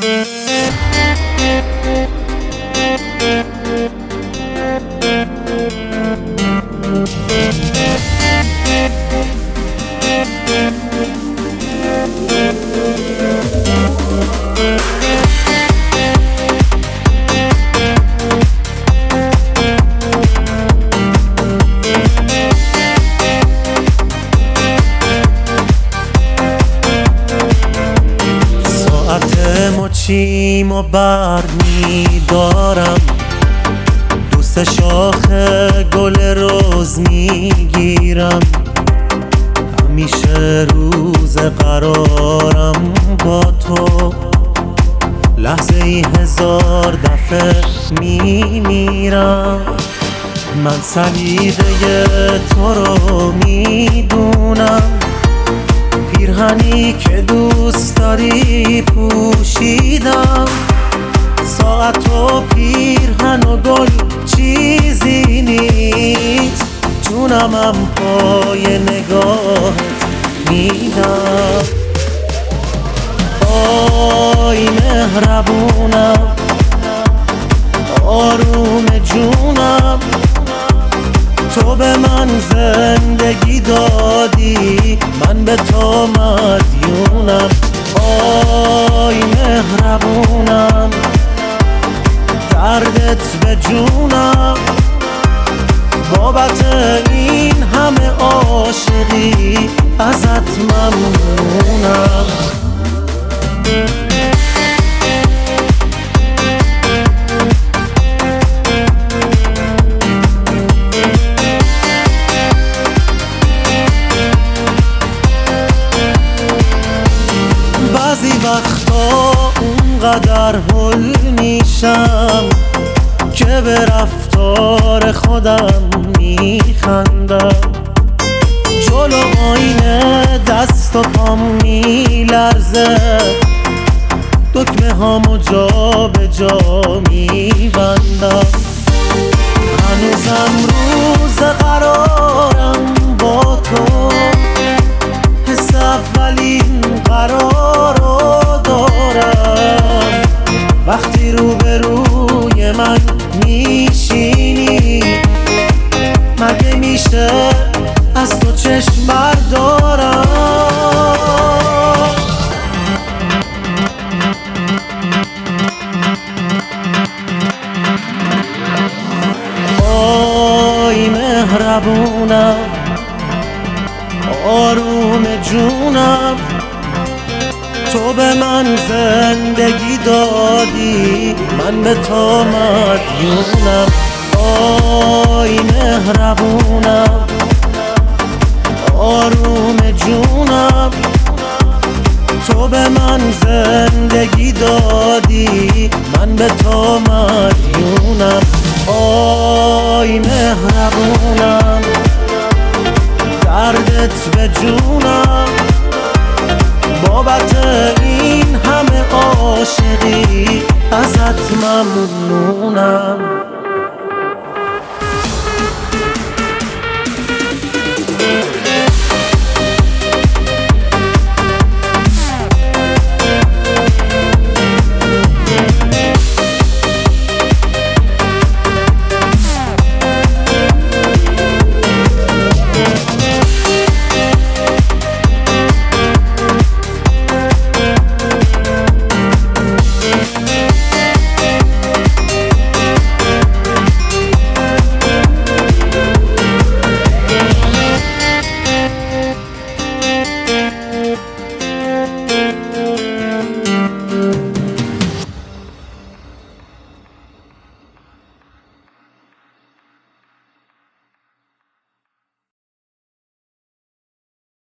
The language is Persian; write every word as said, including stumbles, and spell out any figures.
مچیم و بر میدارم، دوست شاخ گل روز میگیرم. همیشه روز قرارم با تو، لحظه ای هزار دفعه میمیرم. من سلیقه تو رو میدونم، پیرهنی که دوست داری پوشیدم. ساعت و پیرهن و گل چیزی نیست، جونمم پای نگاهت میدم. آی مهربونم، آروم جونم، تو به من زندگی دادی، من به تو مدیونم. آی مهربونم، دردت به جونم، بابت این همه عاشقی ازت ممنونم. بعضی وقتا اونقدر هل میشم که به رفتار خودم میخندم. جلو آینه دست و پام میلرزه، دکمه هامو جا به جا میبندم. هنوزم روز قرارم با تو، حس اولین قرار رو دارم. وقتی روبروی من میشینی، مگه میشه از تو چشم بردارم؟ آی مهربونم، آروم جونم، تو به من زندگی دادی، من به تو مدیونم. آی مهربونم، آروم جونم، تو به من زندگی دادی، من به تو مدیونم. آی مهربونم، دردت به جونم، بابت این همه عاشقی ازت ممنونم.